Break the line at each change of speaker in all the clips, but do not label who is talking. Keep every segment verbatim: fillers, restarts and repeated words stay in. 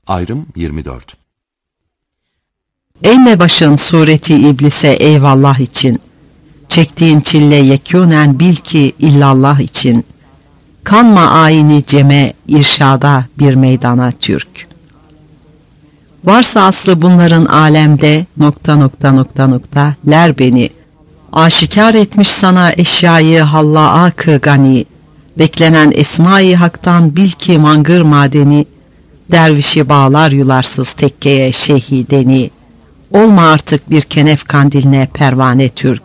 Ayrım yirmi dört.
Eğme başın sureti iblise eyvallah için, çektiğin çille yekûnen bil ki illallah için, kanma ayini ceme, irşada bir meydana Türk. Varsa aslı bunların alemde, nokta nokta nokta nokta, ler beni, aşikar etmiş sana eşyayı hallâ-ı gani, beklenen esma-i haktan bil ki mangır madeni, dervişi bağlar yularsız tekkeye şehideni, olma artık bir kenef kandiline pervane Türk.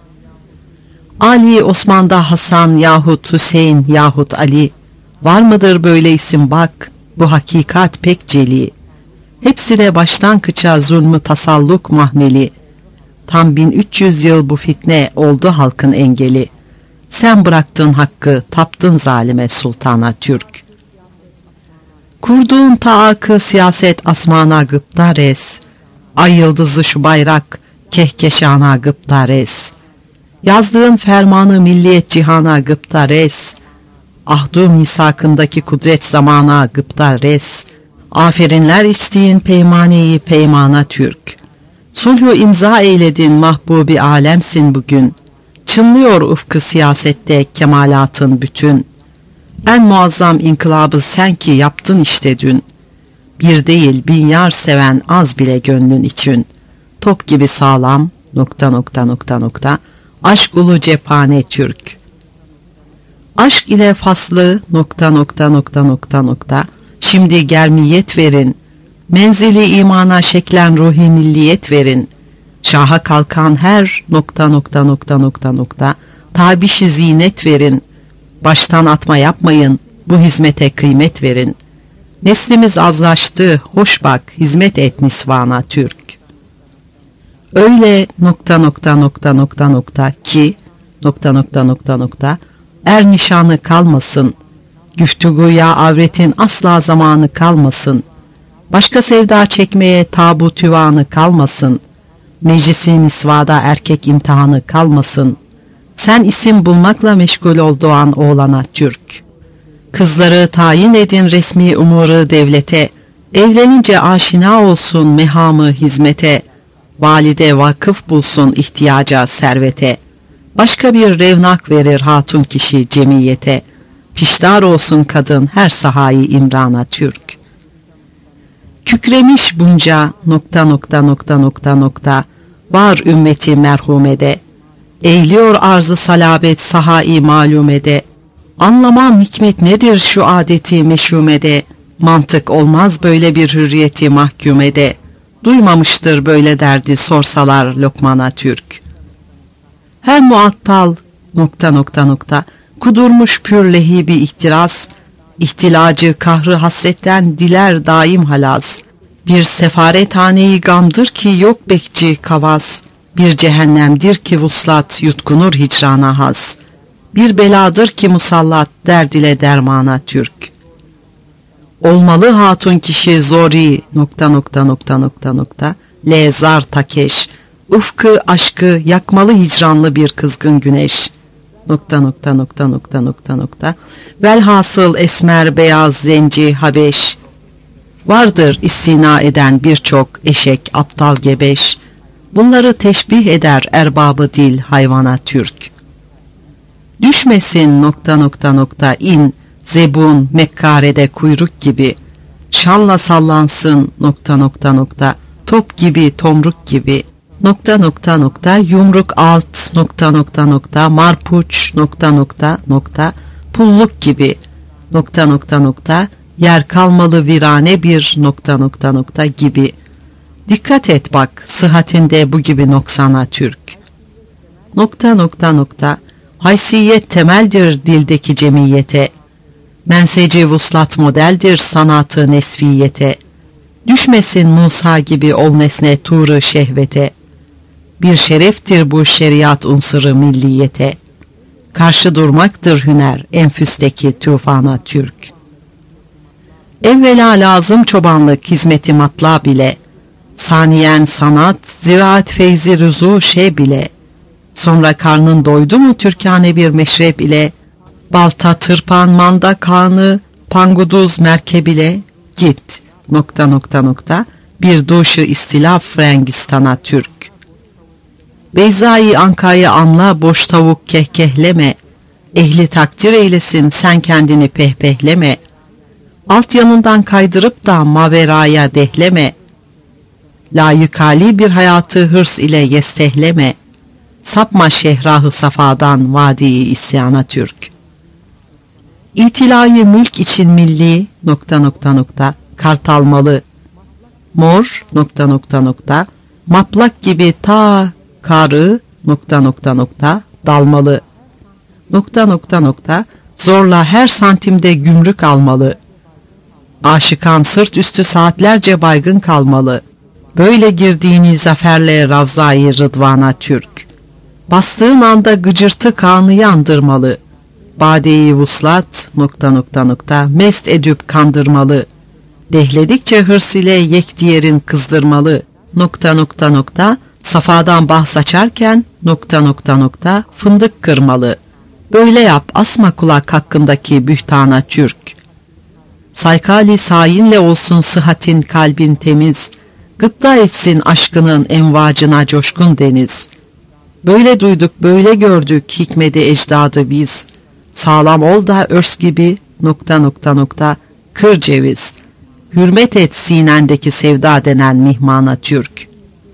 Ali, Osman'da Hasan yahut Hüseyin yahut Ali, var mıdır böyle isim bak, bu hakikat pek celi, hepsi de baştan kıça zulmü tasalluk mahmeli, tam bin üç yüz yıl bu fitne oldu halkın engeli, sen bıraktın hakkı, taptın zalime sultana Türk. Kurduğun taakı siyaset asmana gıptares, ay yıldızı şu bayrak kehkeşana gıptares, yazdığın fermanı milliyet cihana gıptares, ahdu misakındaki kudret zamana gıptares, aferinler içtiğin peymaneyi peymana Türk. Sulhu imza eyledin mahbubi alemsin bugün, çınlıyor ufkı siyasette kemalatın bütün, en muazzam inkılabı sen ki yaptın işte dün, bir değil bin yar seven az bile gönlün için, top gibi sağlam, nokta nokta nokta nokta, aşk ulu cephane Türk. Aşk ile faslı, nokta nokta nokta nokta nokta, şimdi germiyet verin, menzili imana şeklen ruhi milliyet verin, şaha kalkan her nokta nokta nokta nokta nokta, tabişi zinet verin, baştan atma yapmayın, bu hizmete kıymet verin. Neslimiz azlaştı, hoş bak, hizmet et nisvana Türk. Öyle nokta nokta nokta nokta nokta ki nokta nokta nokta nokta er nişanı kalmasın, güftüguya avretin asla zamanı kalmasın, başka sevda çekmeye tabu tüvanı kalmasın, meclisi nisvada erkek imtihanı kalmasın, sen isim bulmakla meşgul ol doğan oğlana Türk. Kızları tayin edin resmi umuru devlete, evlenince aşina olsun mehamı hizmete, valide vakıf bulsun ihtiyaca servete, başka bir revnak verir hatun kişi cemiyete, piştar olsun kadın her sahayı imrana Türk. Kükremiş bunca nokta nokta nokta nokta nokta, var ümmeti merhumede, eğliyor arzı salabet sahai malumede, anlamam hikmet nedir şu adeti meşhumede, mantık olmaz böyle bir hürriyeti mahkumede, duymamıştır böyle derdi sorsalar Lokman'a Türk. Her muattal nokta nokta nokta, kudurmuş pür lehibi ihtiras, ihtilacı kahrı hasretten diler daim halas, bir sefarethaneyi gamdır ki yok bekçi kavas, bir cehennemdir ki vuslat yutkunur hicrana has, bir beladır ki musallat derd ile dermana Türk. Olmalı hatun kişi zori nokta nokta nokta nokta nokta, lezar takeş, ufkı aşkı yakmalı hicranlı bir kızgın güneş, nokta nokta nokta nokta nokta nokta, velhasıl esmer beyaz zenci habeş, vardır istina eden birçok eşek aptal gebeş, bunları teşbih eder erbabı dil hayvana Türk. Düşmesin nokta nokta nokta in, zebun Mekkare'de kuyruk gibi, şanla sallansın nokta nokta nokta, top gibi tomruk gibi, nokta nokta nokta yumruk alt nokta nokta nokta marpuç nokta nokta nokta pulluk gibi, nokta nokta nokta yer kalmalı virane bir nokta nokta nokta gibi. Dikkat et bak sıhhatinde bu gibi noksana Türk. Nokta nokta nokta haysiyet temeldir dildeki cemiyete, menseci vuslat modeldir sanatı nesviyete, düşmesin Musa gibi ol nesne tuğrı şehvete, bir şereftir bu şeriat unsuru milliyete, karşı durmaktır hüner enfüsteki tufana Türk. Evvela lazım çobanlık hizmeti matla bile, saniyen sanat ziraat feyzi rüzu şey bile, sonra karnın doydu mu türkane bir meşrep ile, balta tırpan manda kanı panguduz merkeb ile, git nokta nokta nokta bir duşu istilaf Frengistana Türk. Beyzai Anka'yı anla, boş tavuk kehkehleme, ehli takdir eylesin sen kendini pehpehleme, alt yanından kaydırıp da maveraya dehleme, layıkali bir hayatı hırs ile yestehleme, sapma şehrahı safadan vadi-i isyana Türk. İtilayı mülk için milli nokta nokta nokta kartalmalı, mor nokta nokta nokta maplak gibi ta karı nokta nokta nokta dalmalı, nokta nokta nokta zorla her santimde gümrük almalı, aşıkan sırt üstü saatlerce baygın kalmalı, böyle girdiğini zaferle Ravza-i Rıdvan'a Türk, bastığın anda gıcırtı kanı yandırmalı, bade-i vuslat nokta nokta nokta mest edüp kandırmalı, dehledikçe hırs ile yek diğerin kızdırmalı, nokta nokta nokta safadan bahs açarken nokta nokta nokta fındık kırmalı, böyle yap asma kulak hakkındaki bühtana Türk. Saykali sayinle olsun sıhhatin kalbin temiz, gıpta etsin aşkının envacına coşkun deniz. Böyle duyduk böyle gördük hikmeti ecdadı biz, sağlam ol da örs gibi nokta nokta nokta kır ceviz, hürmet et sinendeki sevda denen mihmana Türk.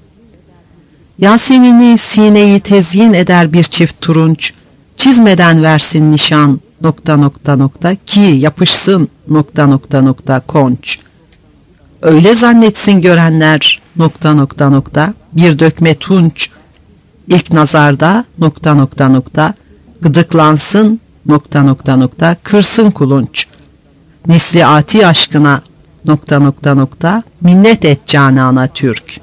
Yasemin'i sineyi tezyin eder bir çift turunç, çizmeden versin nişan nokta nokta nokta ki yapışsın nokta nokta nokta konç. Öyle zannetsin görenler nokta nokta nokta bir dökme tunç, ilk nazarda nokta nokta nokta gıdıklansın nokta nokta nokta kırsın kulunç. Misli ati aşkına nokta nokta nokta minnet et canana Türk.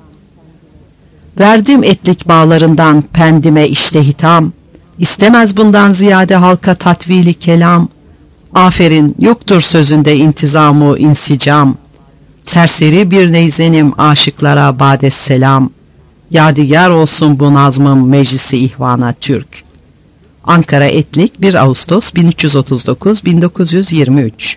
Verdim etlik bağlarından pendime işte hitam, istemez bundan ziyade halka tatvili kelam, aferin yoktur sözünde intizamu insicam, serseri bir neyzenim aşıklara bades selam, yadigar olsun bu nazmım meclisi ihvana Türk. Ankara Etlik bir Ağustos bin üç yüz otuz dokuz bin dokuz yüz yirmi üç.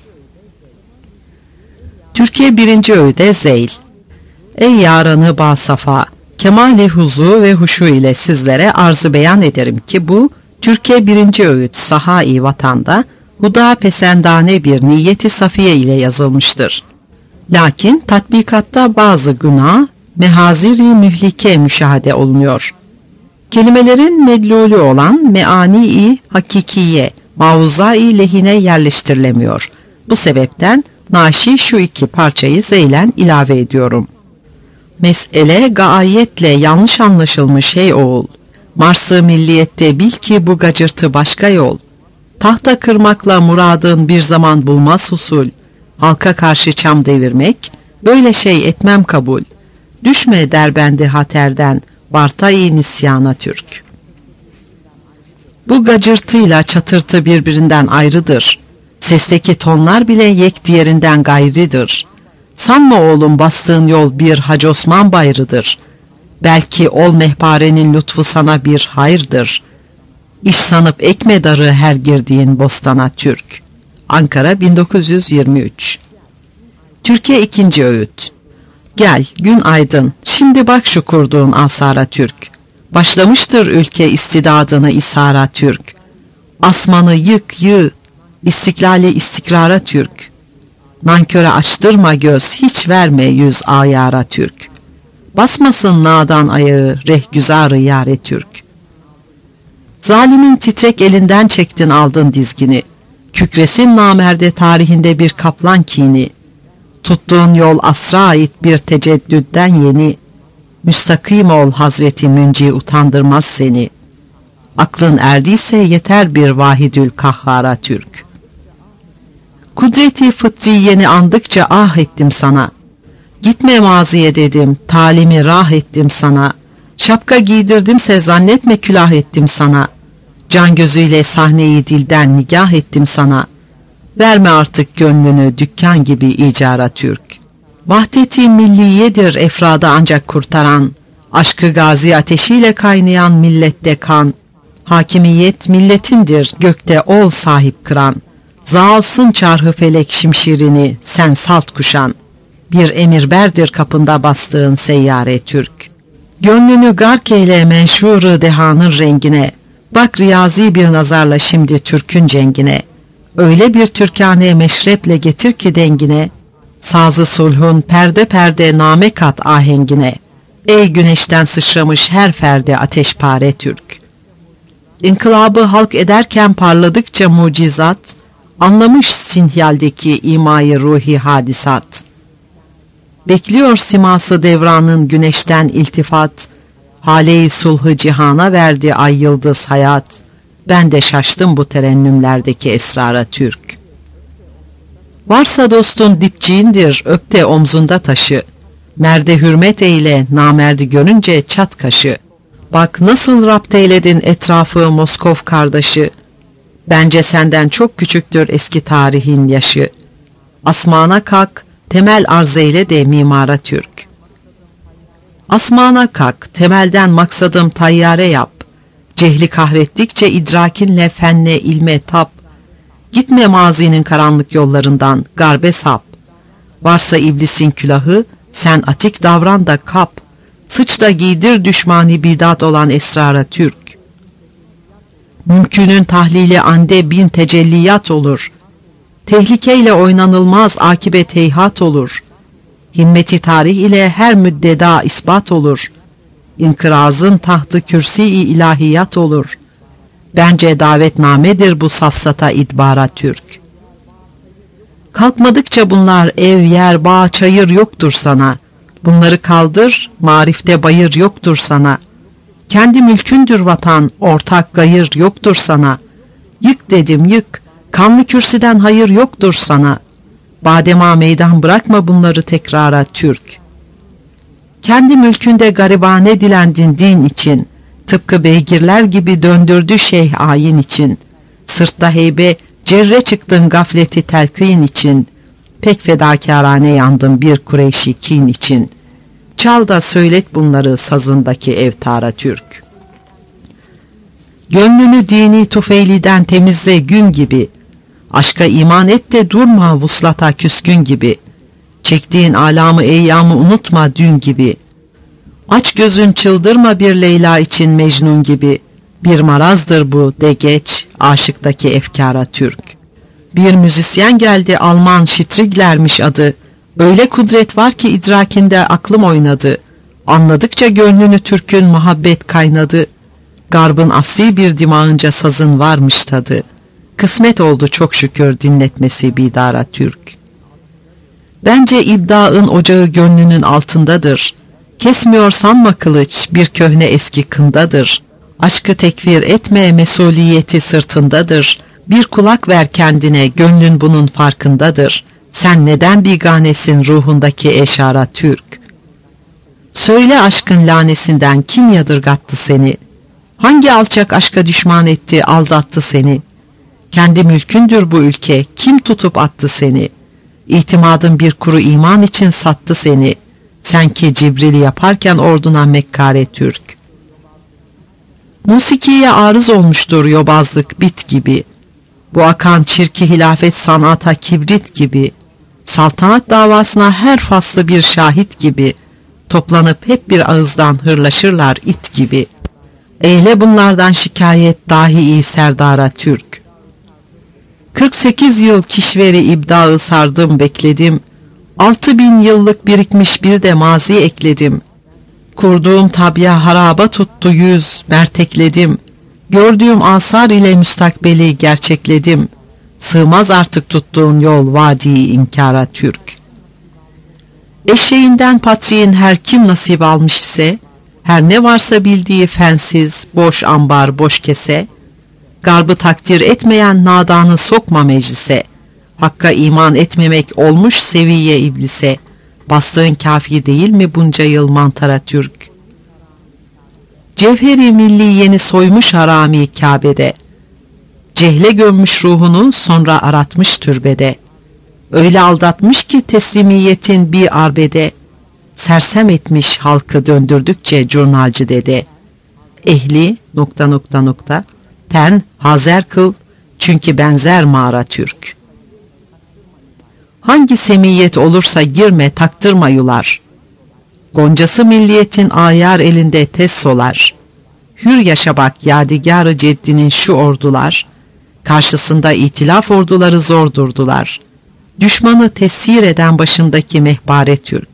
Türkiye birinci Öğüde Zeyl. Ey yaranı basafa, kemali huzu ve huşu ile sizlere arzı beyan ederim ki bu Türkiye birinci Öğüt Sahai Vatan'da huda pesendane bir niyeti safiye ile yazılmıştır. Lakin tatbikatta bazı günah, mehaziri mühlike müşahede olunuyor. Kelimelerin medlulü olan meani-i hakikiye, mavza-i lehine yerleştirilemiyor. Bu sebepten naşi şu iki parçayı zeylen ilave ediyorum. Mesele gaayetle yanlış anlaşılmış hey oğul. Mars-ı milliyette bil ki bu gacırtı başka yol. Tahta kırmakla muradın bir zaman bulmaz husul. Halka karşı çam devirmek, böyle şey etmem kabul. Düşme derbendi haterden, Bartay-i nisyana Türk. Bu gacırtıyla çatırtı birbirinden ayrıdır. Sesteki tonlar bile yek diğerinden gayridir. Sanma oğlum bastığın yol bir Hacı Osman bayrıdır. Belki ol mehparenin lütfu sana bir hayırdır. İş sanıp ekme darı her girdiğin bostana Türk. Ankara bin dokuz yüz yirmi üç. Türkiye ikinci Öğüt. Gel gün aydın, şimdi bak şu kurduğun asara Türk. Başlamıştır ülke istidadını ishara Türk. Asmanı yık yığ, istiklali istikrara Türk. Nanköre açtırma göz, hiç verme yüz ayara Türk. Basmasın nadan ayağı, rehgüzarı yare Türk. Zalimin titrek elinden çektin aldın dizgini. Kükresin namerde tarihinde bir kaplan kini. Tuttuğun yol asra ait bir teceddüden yeni. Müstakim ol Hazreti Münci utandırmaz seni. Aklın erdiyse yeter bir vahidül kahhara Türk. Kudreti fıtriyeni andıkça ah ettim sana. Gitme maziye dedim, talimi rah ettim sana. Şapka giydirdimse zannetme külah ettim sana. Can gözüyle sahneyi dilden nigah ettim sana. Verme artık gönlünü dükkan gibi icara Türk. Vahdeti milliyedir efrada ancak kurtaran. Aşkı gazi ateşiyle kaynayan millette kan. Hakimiyet milletindir gökte ol sahip kıran. Zaalsın çarhı felek şimşirini sen salt kuşan. Bir emirberdir kapında bastığın seyyare Türk. Gönlünü gark eyle menşuru dehanın rengine. Bak riyazi bir nazarla şimdi Türk'ün cengine. Öyle bir türkane meşreple getir ki dengine. Sazı sulhun perde perde name kat ahengine. Ey güneşten sıçramış her ferde ateşpare Türk. İnkılabı halk ederken parladıkça mucizat, anlamış sinhyaldeki imayı ruhi hadisat. Bekliyor siması devranın güneşten iltifat, hale-i sulhı cihana verdi ay yıldız hayat. Ben de şaştım bu terennümlerdeki esrara Türk. Varsa dostun dipçiğindir, öp de omzunda taşı. Merde hürmet eyle, namerdi görünce çat kaşı. Bak nasıl rapt eyledin etrafı Moskov kardeşi. Bence senden çok küçüktür eski tarihin yaşı. Asmana kalk, temel arz eyle de mimara Türk. Asmana kalk, temelden maksadım tayyare yap. Cehli kahrettikçe idrakinle fenle ilme tap. Gitme mazinin karanlık yollarından, garbe sap. Varsa iblisin külahı, sen atik davran da kap. Sıç da giydir düşmani bidat olan esrara Türk. Mümkünün tahlili ande bin tecelliyat olur. Tehlikeyle oynanılmaz akibet heyhat olur. Himmeti tarih ile her müddeda ispat olur. İnkırazın tahtı kürsi-i ilahiyat olur. Bence davetnamedir bu safsata idbara Türk. Kalkmadıkça bunlar ev, yer, bağ, çayır yoktur sana. Bunları kaldır, marifte bayır yoktur sana. Kendi mülkündür vatan, ortak gayır yoktur sana. Yık dedim yık, kanlı kürsüden hayır yoktur sana. Badema meydan bırakma bunları tekrara Türk. Kendi mülkünde garibane dilendin din için. Tıpkı beygirler gibi döndürdü şeyh ayin için. Sırtta heybe, cerre çıktın gafleti telkin için. Pek fedakârane yandım bir Kureyşi kin için. Çal da söylet bunları sazındaki evtara Türk. Gönlünü dini tufeyliden temizle gün gibi. Aşka iman et de durma vuslata küskün gibi. Çektiğin alamı eyyamı unutma dün gibi. Aç gözün çıldırma bir Leyla için Mecnun gibi. Bir marazdır bu de geç aşıktaki efkara Türk. Bir müzisyen geldi Alman Şitriglermiş adı. Öyle kudret var ki idrakinde aklım oynadı. Anladıkça gönlünü Türk'ün muhabbet kaynadı. Garbın asri bir dimağınca sazın varmış tadı. Kısmet oldu çok şükür dinletmesi bidara Türk. Bence ibdaın ocağı gönlünün altındadır. Kesmiyor sanma kılıç bir köhne eski kındadır. Aşkı tekfir etme mesuliyeti sırtındadır. Bir kulak ver kendine gönlün bunun farkındadır. Sen neden biganesin ruhundaki eşara Türk? Söyle aşkın lanesinden kim yadırgattı seni? Hangi alçak aşka düşman etti aldattı seni? Kendi mülkündür bu ülke kim tutup attı seni? İtimadın bir kuru iman için sattı seni. Sen ki Cibril'i yaparken orduna mekkare Türk. Musikiye arız olmuştur yobazlık bit gibi. Bu akan çirki hilafet sanata kibrit gibi. Saltanat davasına her faslı bir şahit gibi. Toplanıp hep bir ağızdan hırlaşırlar it gibi. Eyle bunlardan şikayet dahi serdara Türk. kırk sekiz yıl kişveri ibdağı sardım bekledim. Altı bin yıllık birikmiş bir de mazi ekledim. Kurduğum tabya haraba tuttu yüz mertekledim. Gördüğüm asar ile müstakbeli gerçekledim. Sığmaz artık tuttuğun yol vadi inkara Türk. Eşeğinden patriğin her kim nasip almış ise, her ne varsa bildiği fensiz, boş ambar, boş kese, garbı takdir etmeyen nadanı sokma meclise, hakka iman etmemek olmuş seviye iblise, bastığın kafi değil mi bunca yıl mantara Türk? Cevheri milli yeni soymuş harami Kabe'de, cehle gömmüş ruhunu sonra aratmış türbede, öyle aldatmış ki teslimiyetin bir arbede, sersem etmiş halkı döndürdükçe curnalcı dede. Ehli nokta nokta nokta ten hazer kıl çünkü benzer mağara Türk. Hangi semiyet olursa girme taktırma yular. Goncası milliyetin ayar elinde tez solar. Hür yaşa bak yadigarı ceddinin şu ordular. Karşısında itilaf orduları zor durdular. Düşmanı tesir eden başındaki mehbare Türk.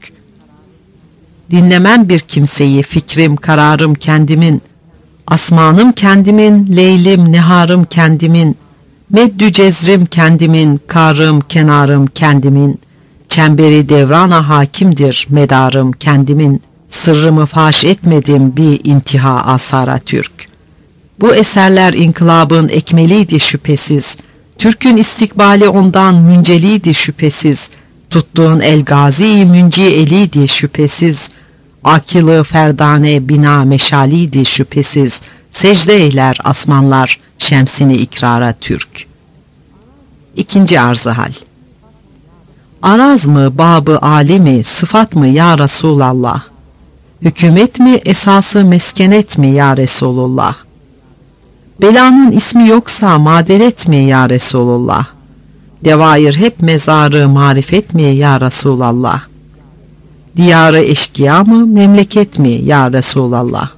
Dinlemem bir kimseyi, fikrim kararım kendimin. Asmanım kendimin, leylim neharım kendimin. Meddü cezrim kendimin, karım kenarım kendimin. Çemberi devrana hakimdir medarım kendimin. Sırrımı faş etmedim bir intiha asara Türk. Bu eserler inkılabın ekmeliydi şüphesiz. Türk'ün istikbali ondan münceliydi şüphesiz. Tuttuğun el gazi münci eliydi şüphesiz. Akılı ferdane bina meşaliydi şüphesiz. Secde eyler asmanlar şemsini ikrara Türk. İkinci arzı hal. Araz mı babı alemi sıfat mı ya Resulallah? Hükümet mi esası meskenet mi ya Resulullah? Belanın ismi yoksa maderet mi ya Resulullah? Devair hep mezarı marifet mi ya Resulallah? Diyarı eşkıya mı memleket mi ya Resulallah?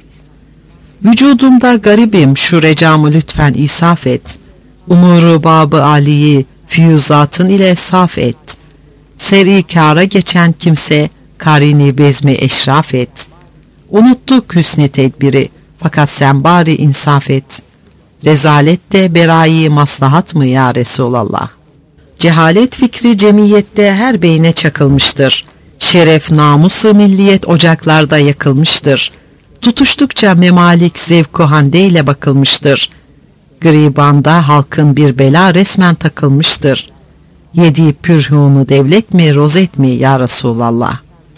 Vücudumda garibim şu recamı lütfen isaf et. Umuru babı aliyi füyüzatın ile saf et. Seri kâra geçen kimse karini bezmi eşraf et. Unuttuk hüsnü tedbiri fakat sen bari insaf et. Rezalette berayi maslahat mı ya Resulallah? Cehalet fikri cemiyette her beyne çakılmıştır. Şeref namusu milliyet ocaklarda yakılmıştır. Tutuştukça memalik zevku handeyle bakılmıştır. Gribanda halkın bir bela resmen takılmıştır. Yedi pürhunu devlet mi rozet mi ya Resulallah?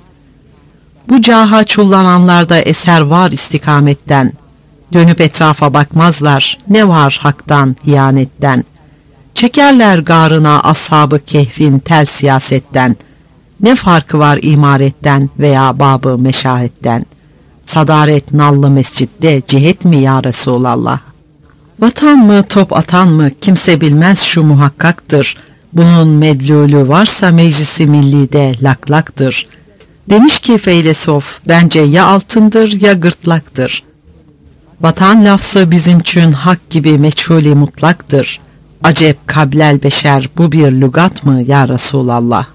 Bu caha çullananlarda eser var istikametten. Dönüp etrafa bakmazlar ne var haktan hiyanetten. Çekerler garına ashabı kehfin tel siyasetten. Ne farkı var imaretten veya babı meşahetten? Sadaret nallı mescitte cihet mi ya Resulallah? Vatan mı top atan mı kimse bilmez şu muhakkaktır. Bunun medlulü varsa meclisi millide laklaktır. Demiş ki feylesof bence ya altındır ya gırtlaktır. Vatan lafzı bizimçün hak gibi meçhuli mutlaktır. Acep kablel beşer bu bir lügat mı ya Resulallah?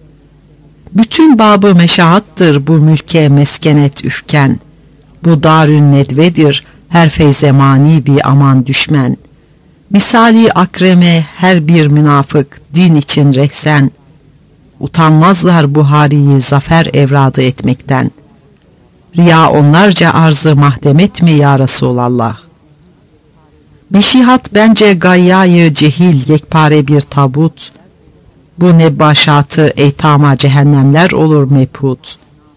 Bütün babı meşahattır bu mülke meskenet üfken. Bu darün nedvedir her feyzemani bir aman düşmen. Misali akreme her bir münafık din için rehsen. Utanmazlar Buhari'yi zafer evradı etmekten. Riya onlarca arzı mahdemet mi ya Resulallah? Beşihat bence gayyayı cehil yekpare bir tabut. Bu nebbaşatı eytama cehennemler olur mebhut.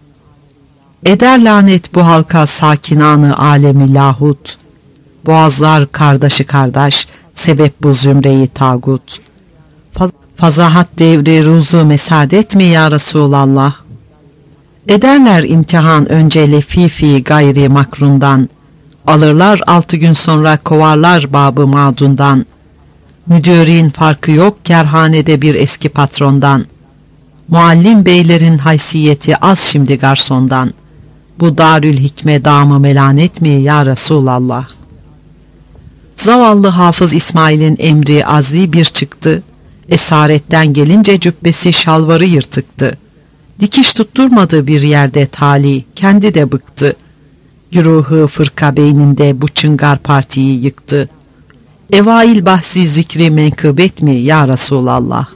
Eder lanet bu halka sakinanı alemi lahut. Boğazlar kardeşi kardeş, sebep bu zümreyi tağut. Fazahat devri ruzu mesadet mi ya Resulallah? Ederler imtihan önce lefifi gayri makrundan. Alırlar altı gün sonra kovarlar babı madundan. Müdürin farkı yok kerhanede bir eski patrondan. Muallim beylerin haysiyeti az şimdi garsondan. Bu darül hikme damı melanet mi ya Resulallah? Zavallı Hafız İsmail'in emri azli bir çıktı. Esaretten gelince cübbesi şalvarı yırtıktı. Dikiş tutturmadı bir yerde tali, kendi de bıktı. Güruhu fırka beyninde bu çıngar partiyi yıktı. Evail bahsi zikri menkıbet mi ya Resulallah?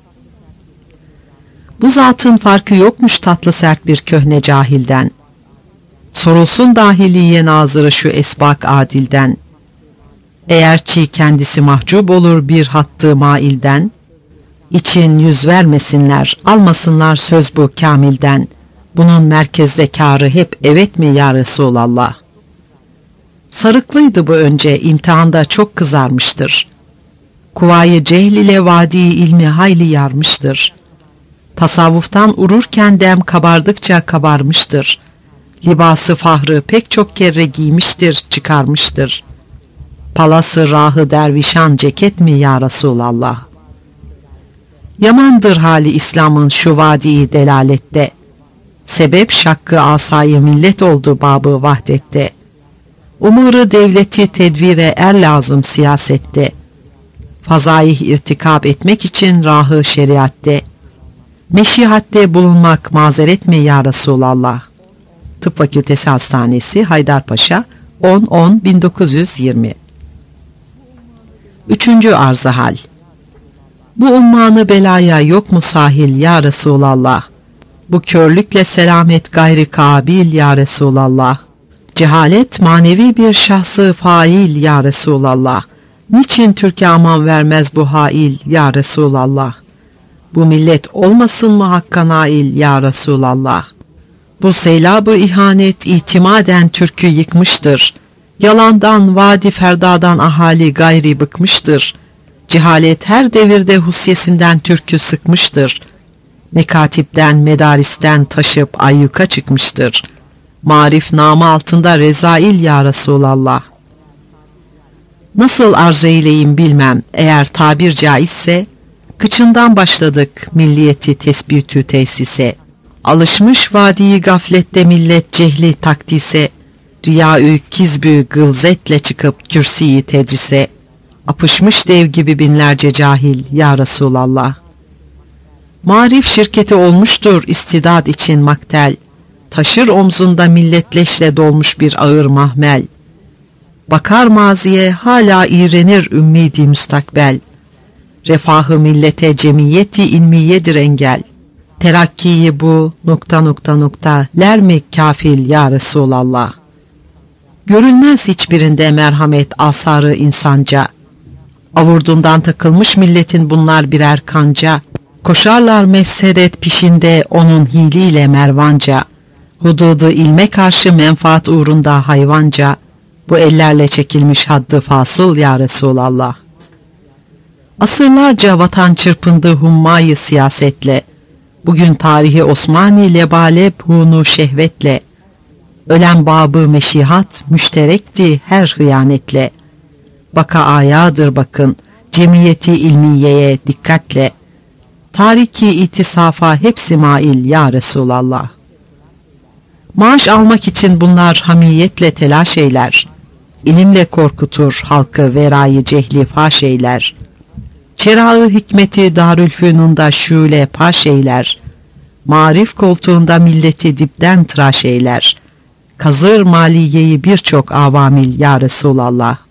Bu zatın farkı yokmuş tatlı sert bir köhne cahilden. Sorulsun dahiliye nazırı şu esbak adilden. Eğer çi kendisi mahcup olur bir hattı mailden. İçin yüz vermesinler, almasınlar söz bu kamilden. Bunun merkezde kârı hep evet mi ya Resulallah? Sarıklıydı bu önce, imtihanda çok kızarmıştır. Kuvayı cehl ile vadi ilmi hayli yarmıştır. Tasavvuftan ururken dem kabardıkça kabarmıştır. Libası fahrı pek çok kere giymiştir, çıkarmıştır. Palası rahı dervişan ceket mi ya Resulallah? Yamandır hali İslam'ın şu vadi delalette. Sebep şakkı asayı millet oldu babı vahdette. Umuru devleti tedvire er lazım siyasette. Fazaih irtikab etmek için rahı şeriatte. Meşihatte bulunmak mazeret mi ya Resulallah? Tıp Fakültesi Hastanesi, Haydarpaşa, on on bin dokuz yüz yirmi. Üçüncü arz-ı hal. Bu ummanı belaya yok mu sahil ya Resulallah? Bu körlükle selamet gayri kabil ya Resulallah. Cehalet manevi bir şahsı fail ya Resulallah. Niçin Türk'e aman vermez bu hail ya Resulallah? Bu millet olmasın mı hakka nail ya Resulallah? Bu seylabı ihanet itimaden Türk'ü yıkmıştır. Yalandan vadi ferdadan ahali gayri bıkmıştır. Cehalet her devirde husyesinden Türk'ü sıkmıştır. Mekatipten medaristen taşıp ayyuka çıkmıştır. Marif namı altında rezail ya Resulallah. Nasıl arz eyleyim bilmem, eğer tabir caizse, kıçından başladık milliyeti tesbitü tesise. Alışmış vadiyi gaflette millet cehli takdise, riya-ü kizbü gılzetle çıkıp kürsiyi tedrise, apışmış dev gibi binlerce cahil ya Resulallah. Marif şirketi olmuştur istidad için maktel, taşır omzunda milletleşle dolmuş bir ağır mahmel. Bakar maziye hala iğrenir ümmidi müstakbel, refahı millete cemiyeti ilmiyedir engel. Terakkiyi bu nokta nokta nokta ler mi kafil ya Resulallah? Görülmez hiçbirinde merhamet asarı insanca. Avurdundan takılmış milletin bunlar birer kanca. Koşarlar mefsedet pişinde onun hiliyle mervanca. Hududu ilme karşı menfaat uğrunda hayvanca. Bu ellerle çekilmiş haddı fasıl ya Resulallah. Asırlarca vatan çırpındı hummayı siyasetle. Bugün tarihi Osmani lebalep hunu şehvetle. Ölen babı meşihat müşterekti her hıyanetle. Baka ayadır bakın, cemiyeti ilmiyeye dikkatle. Tariki itisafa hepsi mail ya Resulallah. Maaş almak için bunlar hamiyetle telaş eyler. İlimle korkutur halkı verayı cehli faş eyler. Çerağı hikmeti Darülfünun'da şule paş eyler. Marif koltuğunda milleti dipten tıraş eyler. Kazır maliyeyi birçok avamil ya Resulallah.